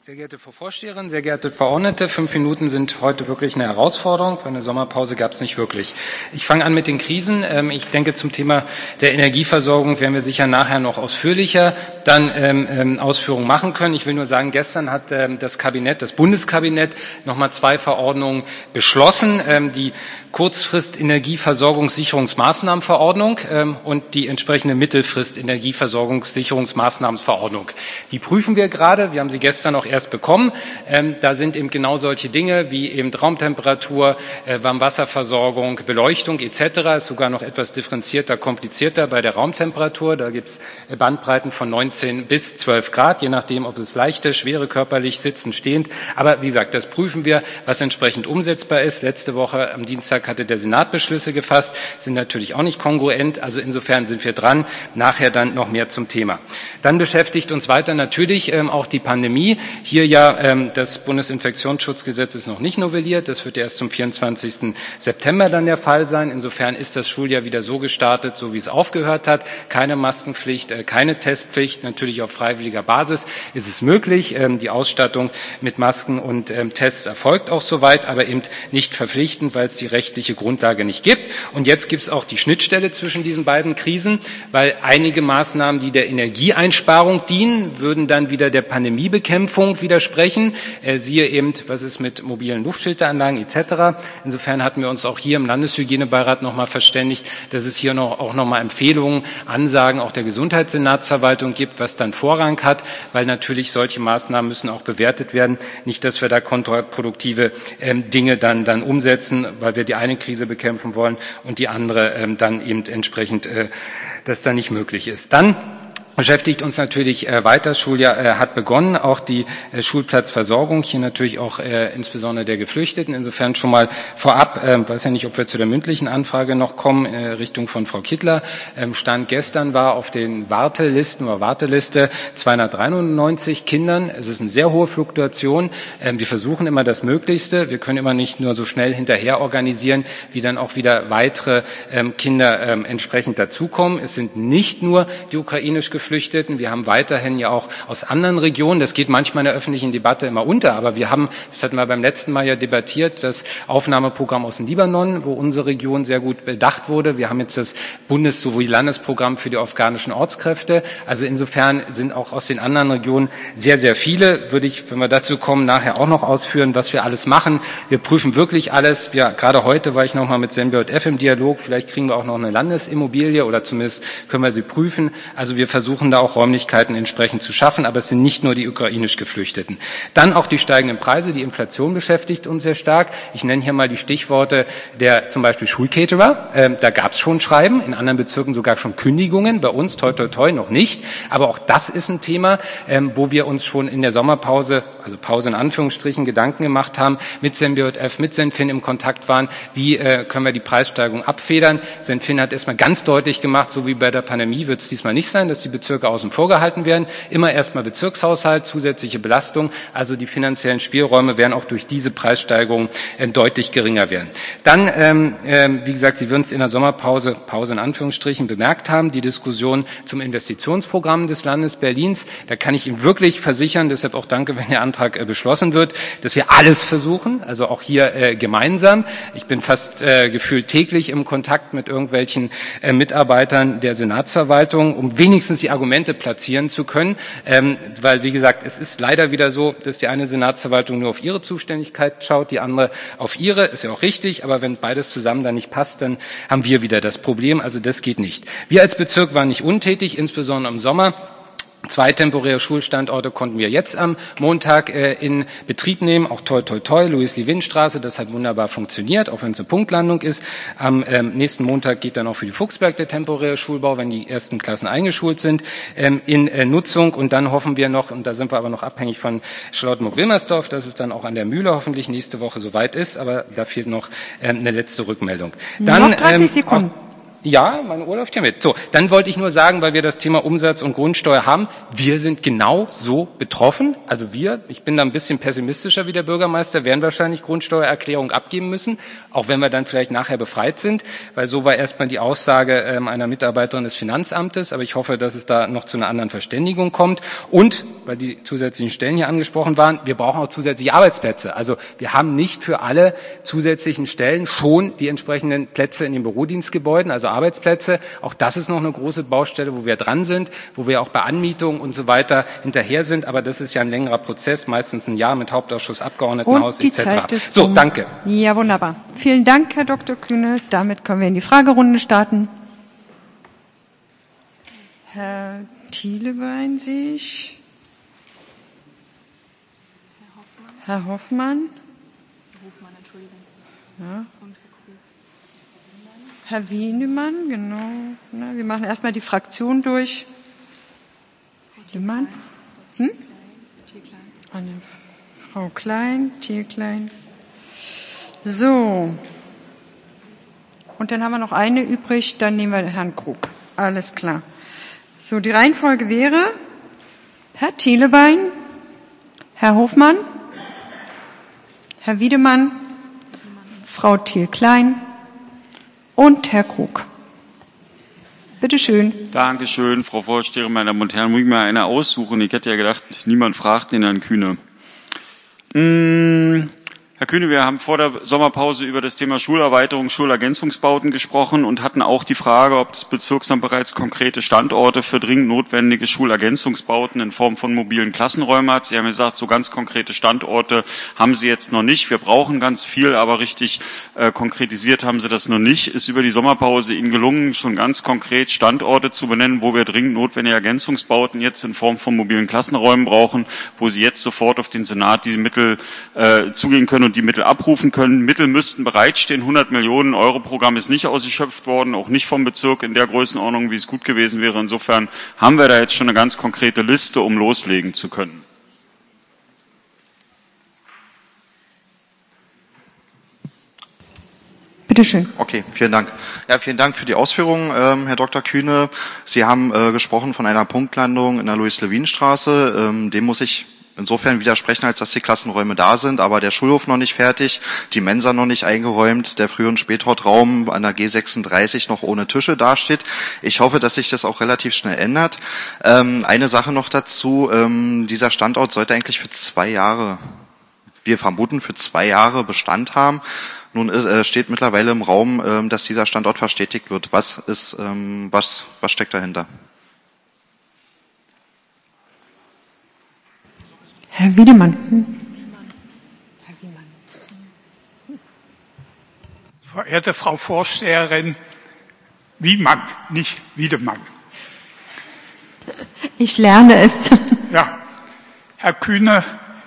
Sehr geehrte Frau Vorsteherin, sehr geehrte Verordnete, 5 Minuten sind heute wirklich eine Herausforderung, weil eine Sommerpause gab es nicht wirklich. Ich fange an mit den Krisen. Ich denke, zum Thema der Energieversorgung werden wir sicher nachher noch ausführlicher dann Ausführungen machen können. Ich will nur sagen, gestern hat das Bundeskabinett nochmal 2 Verordnungen beschlossen, die Kurzfrist-Energieversorgungssicherungsmaßnahmenverordnung und die entsprechende Mittelfrist-Energieversorgungssicherungsmaßnahmenverordnung. Die prüfen wir gerade. Wir haben sie gestern auch erst bekommen. Da sind eben genau solche Dinge wie eben Raumtemperatur, Warmwasserversorgung, Beleuchtung etc. Ist sogar noch etwas differenzierter, komplizierter bei der Raumtemperatur. Da gibt es Bandbreiten von 19 bis 12 Grad, je nachdem, ob es leichte, schwere körperlich, sitzend, stehend. Aber wie gesagt, das prüfen wir, was entsprechend umsetzbar ist. Letzte Woche am Dienstag hatte der Senat Beschlüsse gefasst, sind natürlich auch nicht kongruent. Also insofern sind wir dran. Nachher dann noch mehr zum Thema. Dann beschäftigt uns weiter natürlich auch die Pandemie. Hier ja das Bundesinfektionsschutzgesetz ist noch nicht novelliert. Das wird erst zum 24. September dann der Fall sein. Insofern ist das Schuljahr wieder so gestartet, so wie es aufgehört hat. Keine Maskenpflicht, keine Testpflicht. Natürlich auf freiwilliger Basis ist es möglich. Die Ausstattung mit Masken und Tests erfolgt auch soweit, aber eben nicht verpflichtend, weil es die rechtliche Grundlage nicht gibt. Und jetzt gibt es auch die Schnittstelle zwischen diesen beiden Krisen, weil einige Maßnahmen, die der Energieeinsparung dienen, würden dann wieder der Pandemiebekämpfung widersprechen. Siehe eben, was ist mit mobilen Luftfilteranlagen etc. Insofern hatten wir uns auch hier im Landeshygienebeirat nochmal verständigt, dass es hier auch nochmal Empfehlungen, Ansagen auch der Gesundheitssenatsverwaltung gibt, was dann Vorrang hat, weil natürlich solche Maßnahmen müssen auch bewertet werden. Nicht, dass wir da kontraproduktive Dinge dann umsetzen, weil wir die eine Krise bekämpfen wollen und die andere dann eben entsprechend, das dann nicht möglich ist. Dann beschäftigt uns natürlich weiter. Das Schuljahr hat begonnen, auch die Schulplatzversorgung, hier natürlich auch insbesondere der Geflüchteten. Insofern schon mal vorab, weiß ja nicht, ob wir zu der mündlichen Anfrage noch kommen, Richtung von Frau Kittler. Stand gestern war auf den Warteliste 293 Kindern. Es ist eine sehr hohe Fluktuation. Wir versuchen immer das Möglichste. Wir können immer nicht nur so schnell hinterher organisieren, wie dann auch wieder weitere Kinder entsprechend dazukommen. Es sind nicht nur die ukrainisch Geflüchteten. Wir haben weiterhin ja auch aus anderen Regionen, das geht manchmal in der öffentlichen Debatte immer unter, aber wir haben, das hatten wir beim letzten Mal ja debattiert, das Aufnahmeprogramm aus dem Libanon, wo unsere Region sehr gut bedacht wurde. Wir haben jetzt das Bundes- sowie Landesprogramm für die afghanischen Ortskräfte. Also insofern sind auch aus den anderen Regionen sehr, sehr viele. Würde ich, wenn wir dazu kommen, nachher auch noch ausführen, was wir alles machen. Wir prüfen wirklich alles. Gerade heute war ich noch mal mit SEM-BJF im Dialog. Vielleicht kriegen wir auch noch eine Landesimmobilie oder zumindest können wir sie prüfen. Also wir versuchen da auch Räumlichkeiten entsprechend zu schaffen, aber es sind nicht nur die ukrainisch Geflüchteten. Dann auch die steigenden Preise, die Inflation beschäftigt uns sehr stark. Ich nenne hier mal die Stichworte der zum Beispiel Schulcaterer. Da gab es schon Schreiben, in anderen Bezirken sogar schon Kündigungen, bei uns toi toi toi noch nicht. Aber auch das ist ein Thema, wo wir uns schon in der Sommerpause, also Pause in Anführungsstrichen, Gedanken gemacht haben, mit SEM-BJF, mit Senfin im Kontakt waren, wie können wir die Preissteigerung abfedern. Senfin hat erstmal ganz deutlich gemacht, so wie bei der Pandemie wird es diesmal nicht sein, dass die Bezirke außen vor gehalten werden. Immer erstmal Bezirkshaushalt, zusätzliche Belastung. Also die finanziellen Spielräume werden auch durch diese Preissteigerung deutlich geringer werden. Dann, wie gesagt, Sie würden es in der Sommerpause, Pause in Anführungsstrichen, bemerkt haben, die Diskussion zum Investitionsprogramm des Landes Berlins. Da kann ich Ihnen wirklich versichern, deshalb auch danke, wenn der Antrag beschlossen wird, dass wir alles versuchen, also auch hier gemeinsam. Ich bin fast gefühlt täglich im Kontakt mit irgendwelchen Mitarbeitern der Senatsverwaltung, um wenigstens die Argumente platzieren zu können, weil, wie gesagt, es ist leider wieder so, dass die eine Senatsverwaltung nur auf ihre Zuständigkeit schaut, die andere auf ihre, ist ja auch richtig, aber wenn beides zusammen dann nicht passt, dann haben wir wieder das Problem, also das geht nicht. Wir als Bezirk waren nicht untätig, insbesondere im Sommer. 2 temporäre Schulstandorte konnten wir jetzt am Montag in Betrieb nehmen, auch toi toi toi, Louis-Levin-Straße, das hat wunderbar funktioniert, auch wenn es eine Punktlandung ist. Am nächsten Montag geht dann auch für die Fuchsberg der temporäre Schulbau, wenn die ersten Klassen eingeschult sind, in Nutzung. Und dann hoffen wir noch, und da sind wir aber noch abhängig von Charlottenburg-Wilmersdorf, dass es dann auch an der Mühle hoffentlich nächste Woche soweit ist, aber da fehlt noch eine letzte Rückmeldung. Dann, noch 30 Sekunden. Ja, meine Uhr läuft ja mit. So, dann wollte ich nur sagen, weil wir das Thema Umsatz- und Grundsteuer haben, wir sind genau so betroffen. Also ich bin da ein bisschen pessimistischer wie der Bürgermeister, werden wahrscheinlich Grundsteuererklärung abgeben müssen, auch wenn wir dann vielleicht nachher befreit sind, weil so war erstmal die Aussage einer Mitarbeiterin des Finanzamtes, aber ich hoffe, dass es da noch zu einer anderen Verständigung kommt. Und, weil die zusätzlichen Stellen hier angesprochen waren, wir brauchen auch zusätzliche Arbeitsplätze. Also wir haben nicht für alle zusätzlichen Stellen schon die entsprechenden Plätze in den Bürodienstgebäuden, also Arbeitsplätze. Auch das ist noch eine große Baustelle, wo wir dran sind, wo wir auch bei Anmietungen und so weiter hinterher sind. Aber das ist ja ein längerer Prozess, meistens ein Jahr mit Hauptausschuss, Abgeordnetenhaus etc. So, danke. Ja, wunderbar. Vielen Dank, Herr Dr. Kühne. Damit können wir in die Fragerunde starten. Herr Thielewein sehe ich. Herr Hoffmann. Ja. Herr Wienemann, genau. Wir machen erstmal die Fraktion durch. Wienemann? Frau Klein, Thielklein. So. Und dann haben wir noch eine übrig, dann nehmen wir Herrn Krug. Alles klar. So, die Reihenfolge wäre Herr Thielewein, Herr Hofmann, Herr Wiedemann, Frau Thiel-Klein und Herr Krug. Bitte schön. Dankeschön, Frau Vorsteherin, meine Damen und Herren. Muss ich mal eine aussuchen? Ich hätte ja gedacht, niemand fragt den Herrn Kühne. Herr Kühne, wir haben vor der Sommerpause über das Thema Schulerweiterung, Schulergänzungsbauten gesprochen und hatten auch die Frage, ob das Bezirksamt bereits konkrete Standorte für dringend notwendige Schulergänzungsbauten in Form von mobilen Klassenräumen hat. Sie haben gesagt, so ganz konkrete Standorte haben Sie jetzt noch nicht. Wir brauchen ganz viel, aber richtig konkretisiert haben Sie das noch nicht. Ist über die Sommerpause Ihnen gelungen, schon ganz konkret Standorte zu benennen, wo wir dringend notwendige Ergänzungsbauten jetzt in Form von mobilen Klassenräumen brauchen, wo Sie jetzt sofort auf den Senat diese Mittel zugehen können und die Mittel abrufen können. Mittel müssten bereitstehen. 100 Millionen Euro Programm ist nicht ausgeschöpft worden, auch nicht vom Bezirk in der Größenordnung, wie es gut gewesen wäre. Insofern haben wir da jetzt schon eine ganz konkrete Liste, um loslegen zu können. Bitte schön. Okay, vielen Dank. Ja, vielen Dank für die Ausführungen, Herr Dr. Kühne. Sie haben gesprochen von einer Punktlandung in der Louis-Levin-Straße. Dem muss ich insofern widersprechen, als dass die Klassenräume da sind, aber der Schulhof noch nicht fertig, die Mensa noch nicht eingeräumt, der Früh- und Späthortraum an der G36 noch ohne Tische dasteht. Ich hoffe, dass sich das auch relativ schnell ändert. Eine Sache noch dazu, dieser Standort sollte eigentlich für 2 Jahre, wir vermuten, für 2 Jahre Bestand haben. Nun steht mittlerweile im Raum, dass dieser Standort verstetigt wird. Was steckt dahinter? Herr Wiedemann. Verehrte Frau Vorsteherin, Wiemann, nicht Wiedemann. Ich lerne es. Ja, Herr Kühne,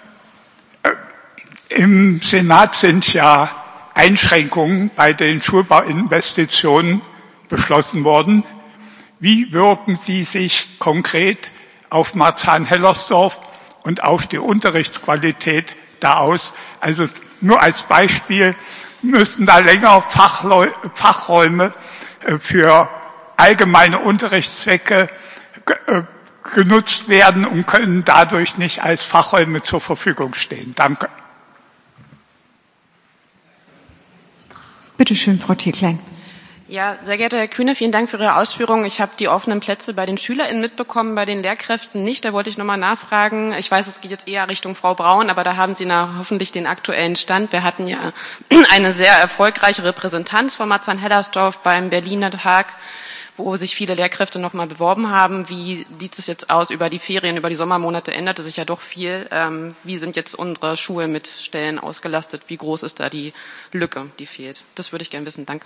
im Senat sind ja Einschränkungen bei den Schulbauinvestitionen beschlossen worden. Wie wirken Sie sich konkret auf Marzahn-Hellersdorf und auf die Unterrichtsqualität da aus? Also nur als Beispiel, müssen da länger Fachräume für allgemeine Unterrichtszwecke genutzt werden und können dadurch nicht als Fachräume zur Verfügung stehen. Danke. Bitte schön, Frau Thielklein. Ja, sehr geehrter Herr Kühne, vielen Dank für Ihre Ausführungen. Ich habe die offenen Plätze bei den SchülerInnen mitbekommen, bei den Lehrkräften nicht. Da wollte ich nochmal nachfragen. Ich weiß, es geht jetzt eher Richtung Frau Braun, aber da haben Sie hoffentlich den aktuellen Stand. Wir hatten ja eine sehr erfolgreiche Repräsentanz von Marzahn-Hellersdorf beim Berliner Tag, wo sich viele Lehrkräfte nochmal beworben haben. Wie sieht es jetzt aus über die Ferien, über die Sommermonate? Änderte sich ja doch viel. Wie sind jetzt unsere Schulen mit Stellen ausgelastet? Wie groß ist da die Lücke, die fehlt? Das würde ich gerne wissen. Danke.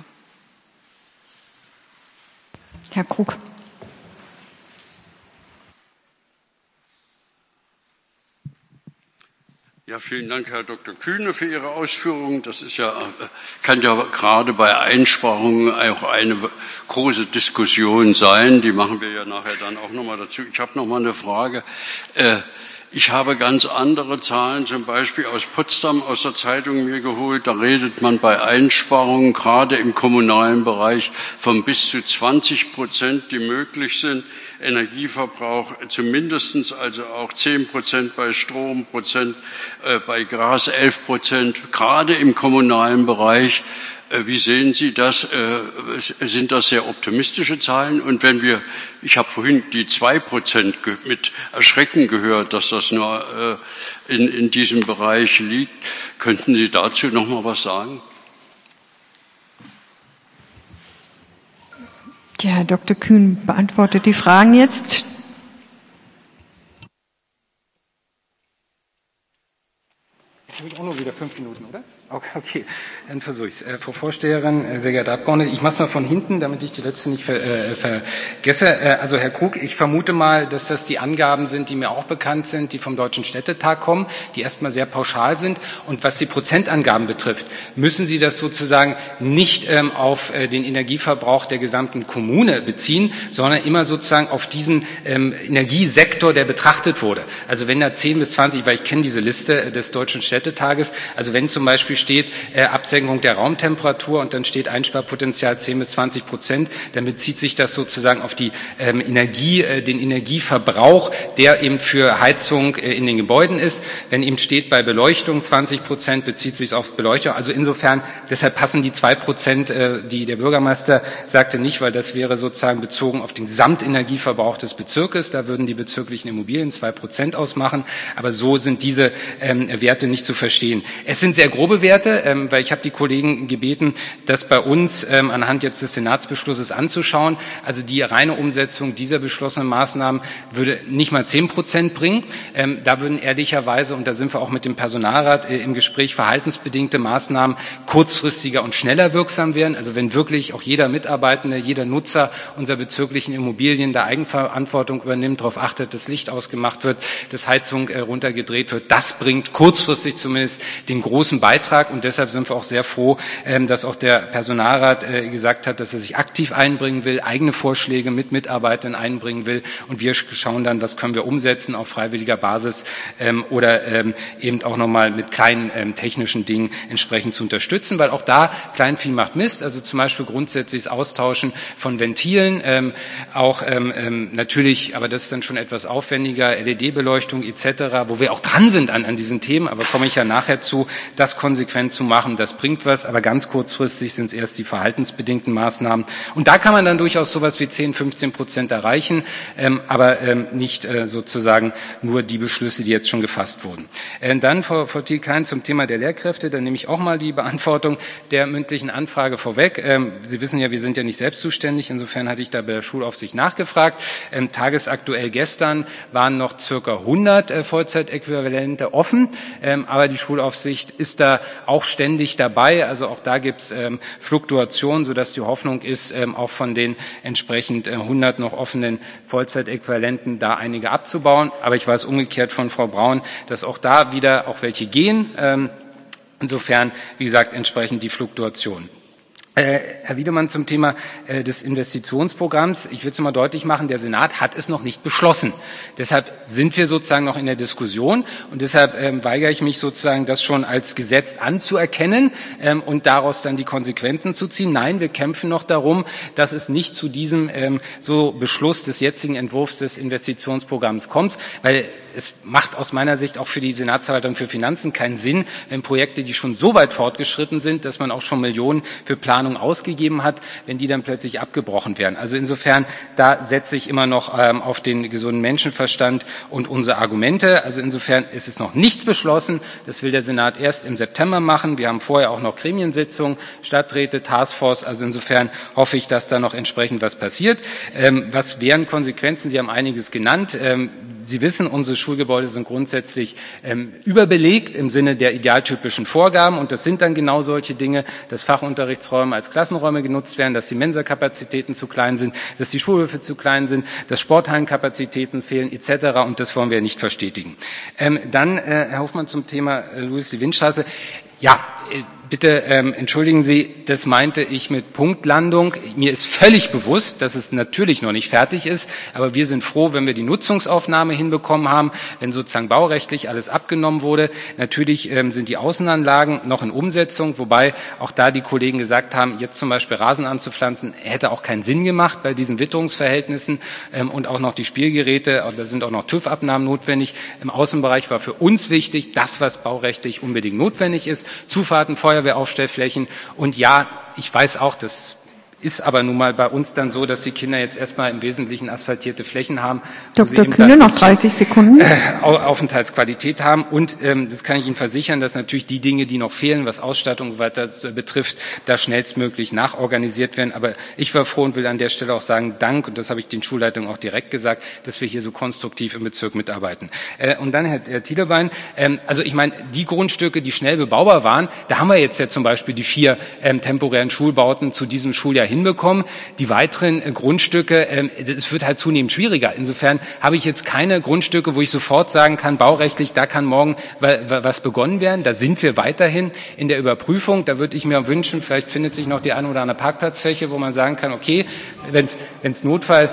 Herr Krug. Ja, vielen Dank, Herr Dr. Kühne, für Ihre Ausführungen. Das ist ja, kann ja gerade bei Einsparungen auch eine große Diskussion sein. Die machen wir ja nachher dann auch nochmal dazu. Ich habe noch mal eine Frage. Ich habe ganz andere Zahlen, zum Beispiel aus Potsdam, aus der Zeitung mir geholt. Da redet man bei Einsparungen, gerade im kommunalen Bereich, von bis zu 20%, die möglich sind. Energieverbrauch zumindestens, also auch 10% bei Strom, bei Gas 11%, gerade im kommunalen Bereich. Wie sehen Sie das? Sind das sehr optimistische Zahlen? Und ich habe vorhin die 2% mit Erschrecken gehört, dass das nur in diesem Bereich liegt. Könnten Sie dazu noch mal was sagen? Ja, Herr Dr. Kühn beantwortet die Fragen jetzt. Ich will auch nur wieder 5 Minuten, oder? Okay, dann versuche ich es. Frau Vorsteherin, sehr geehrte Abgeordnete, ich mache es mal von hinten, damit ich die letzte nicht vergesse. Also Herr Krug, ich vermute mal, dass das die Angaben sind, die mir auch bekannt sind, die vom Deutschen Städtetag kommen, die erstmal sehr pauschal sind. Und was die Prozentangaben betrifft, müssen Sie das sozusagen nicht auf den Energieverbrauch der gesamten Kommune beziehen, sondern immer sozusagen auf diesen Energiesektor, der betrachtet wurde. Also wenn da 10 bis 20, weil ich kenne diese Liste des Deutschen Städtetages, also wenn zum Beispiel steht Absenkung der Raumtemperatur und dann steht Einsparpotenzial 10 bis 20%, dann bezieht sich das sozusagen auf die den Energieverbrauch, der eben für Heizung in den Gebäuden ist. Wenn eben steht bei Beleuchtung 20%, bezieht sich auf Beleuchtung. Also insofern, deshalb passen die 2%, die der Bürgermeister sagte, nicht, weil das wäre sozusagen bezogen auf den Gesamtenergieverbrauch des Bezirkes. Da würden die bezirklichen Immobilien 2% ausmachen. Aber so sind diese Werte nicht zu verstehen. Es sind sehr grobe Werte, weil ich habe die Kollegen gebeten, das bei uns anhand jetzt des Senatsbeschlusses anzuschauen. Also die reine Umsetzung dieser beschlossenen Maßnahmen würde nicht mal 10% bringen. Da würden ehrlicherweise, und da sind wir auch mit dem Personalrat im Gespräch, verhaltensbedingte Maßnahmen kurzfristiger und schneller wirksam werden. Also wenn wirklich auch jeder Mitarbeitende, jeder Nutzer unserer bezirklichen Immobilien da Eigenverantwortung übernimmt, darauf achtet, dass Licht ausgemacht wird, dass Heizung runtergedreht wird, das bringt kurzfristig zumindest den großen Beitrag, und deshalb sind wir auch sehr froh, dass auch der Personalrat gesagt hat, dass er sich aktiv einbringen will, eigene Vorschläge mit Mitarbeitern einbringen will, und wir schauen dann, was können wir umsetzen auf freiwilliger Basis oder eben auch nochmal mit kleinen technischen Dingen entsprechend zu unterstützen, weil auch da Kleinvieh macht Mist, also zum Beispiel grundsätzliches Austauschen von Ventilen, auch natürlich, aber das ist dann schon etwas aufwendiger, LED-Beleuchtung etc., wo wir auch dran sind an diesen Themen, aber komme ich ja nachher zu, das konsequent zu machen, das bringt was, aber ganz kurzfristig sind es erst die verhaltensbedingten Maßnahmen. Und da kann man dann durchaus sowas wie 10-15% erreichen, aber nicht sozusagen nur die Beschlüsse, die jetzt schon gefasst wurden. Dann, Frau Thiel-Klein, zum Thema der Lehrkräfte, dann nehme ich auch mal die Beantwortung der mündlichen Anfrage vorweg. Sie wissen ja, wir sind ja nicht selbst zuständig, insofern hatte ich da bei der Schulaufsicht nachgefragt. Tagesaktuell gestern waren noch circa 100 Vollzeitäquivalente offen, aber die Schulaufsicht ist da auch ständig dabei. Also auch da gibt es Fluktuationen, sodass die Hoffnung ist, auch von den entsprechend 100 noch offenen Vollzeitäquivalenten da einige abzubauen. Aber ich weiß umgekehrt von Frau Braun, dass auch da wieder auch welche gehen. Insofern, wie gesagt, entsprechend die Fluktuation. Herr Wiedemann, zum Thema des Investitionsprogramms. Ich will es mal deutlich machen, der Senat hat es noch nicht beschlossen. Deshalb sind wir sozusagen noch in der Diskussion, und deshalb weigere ich mich sozusagen, das schon als Gesetz anzuerkennen und daraus dann die Konsequenzen zu ziehen. Nein, wir kämpfen noch darum, dass es nicht zu diesem Beschluss des jetzigen Entwurfs des Investitionsprogramms kommt, weil es macht aus meiner Sicht auch für die Senatsverwaltung für Finanzen keinen Sinn, wenn Projekte, die schon so weit fortgeschritten sind, dass man auch schon Millionen für Planung ausgegeben hat, wenn die dann plötzlich abgebrochen werden. Also insofern, da setze ich immer noch auf den gesunden Menschenverstand und unsere Argumente. Also insofern ist es noch nichts beschlossen. Das will der Senat erst im September machen. Wir haben vorher auch noch Gremiensitzungen, Stadträte, Taskforce. Also insofern hoffe ich, dass da noch entsprechend was passiert. Was wären Konsequenzen? Sie haben einiges genannt. Sie wissen, unsere Schulgebäude sind grundsätzlich überbelegt im Sinne der idealtypischen Vorgaben, und das sind dann genau solche Dinge, dass Fachunterrichtsräume als Klassenräume genutzt werden, dass die Mensakapazitäten zu klein sind, dass die Schulhöfe zu klein sind, dass Sporthallenkapazitäten fehlen etc. und das wollen wir nicht verstetigen. Dann, Herr Hofmann, zum Thema Louis-Levin-Straße. Ja, Bitte entschuldigen Sie, das meinte ich mit Punktlandung. Mir ist völlig bewusst, dass es natürlich noch nicht fertig ist, aber wir sind froh, wenn wir die Nutzungsaufnahme hinbekommen haben, wenn sozusagen baurechtlich alles abgenommen wurde. Natürlich sind die Außenanlagen noch in Umsetzung, wobei auch da die Kollegen gesagt haben, jetzt zum Beispiel Rasen anzupflanzen, hätte auch keinen Sinn gemacht bei diesen Witterungsverhältnissen und auch noch die Spielgeräte, da sind auch noch TÜV-Abnahmen notwendig. Im Außenbereich war für uns wichtig, das, was baurechtlich unbedingt notwendig ist, Zufahrten, Feuerwehraufstellflächen. Und ja, ich weiß auch, das ist aber nun mal bei uns dann so, dass die Kinder jetzt erstmal im Wesentlichen asphaltierte Flächen haben. Dr. Kühne, noch 30 Sekunden. Aufenthaltsqualität haben. Und das kann ich Ihnen versichern, dass natürlich die Dinge, die noch fehlen, was Ausstattung und weiter betrifft, da schnellstmöglich nachorganisiert werden. Aber ich war froh und will an der Stelle auch sagen, Dank, und das habe ich den Schulleitungen auch direkt gesagt, dass wir hier so konstruktiv im Bezirk mitarbeiten. Und dann, Herr Tielebein, also ich meine, die Grundstücke, die schnell bebaubar waren, da haben wir jetzt ja zum Beispiel die 4 temporären Schulbauten zu diesem Schuljahr hinbekommen. Die weiteren Grundstücke, es wird halt zunehmend schwieriger. Insofern habe ich jetzt keine Grundstücke, wo ich sofort sagen kann, baurechtlich, da kann morgen was begonnen werden. Da sind wir weiterhin in der Überprüfung. Da würde ich mir wünschen, vielleicht findet sich noch die eine oder andere Parkplatzfläche, wo man sagen kann, okay, wenn's Notfall...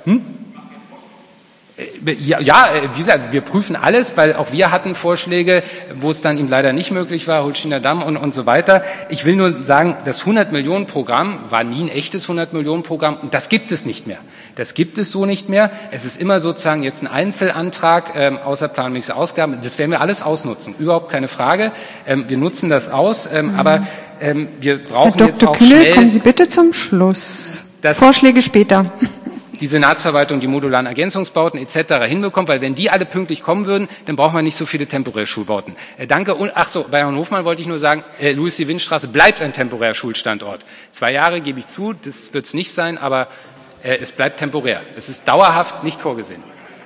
Ja, wie gesagt, wir prüfen alles, weil auch wir hatten Vorschläge, wo es dann ihm leider nicht möglich war, Holsteiner Damm und so weiter. Ich will nur sagen, das 100-Millionen-Programm war nie ein echtes 100-Millionen-Programm und das gibt es nicht mehr. Das gibt es so nicht mehr. Es ist immer sozusagen jetzt ein Einzelantrag, außerplanmäßige Ausgaben. Das werden wir alles ausnutzen, überhaupt keine Frage. Wir nutzen das aus, aber wir brauchen Herr jetzt Dr. auch Kühne, schnell... kommen Sie bitte zum Schluss. Vorschläge später. Die Senatsverwaltung, die modularen Ergänzungsbauten etc. hinbekommt, weil wenn die alle pünktlich kommen würden, dann brauchen wir nicht so viele temporäre Schulbauten. Danke. Und ach so, bei Herrn Hofmann wollte ich nur sagen, Louis-Levin-Straße bleibt ein temporärer Schulstandort. 2 Jahre gebe ich zu, das wird es nicht sein, aber es bleibt temporär. Es ist dauerhaft nicht vorgesehen.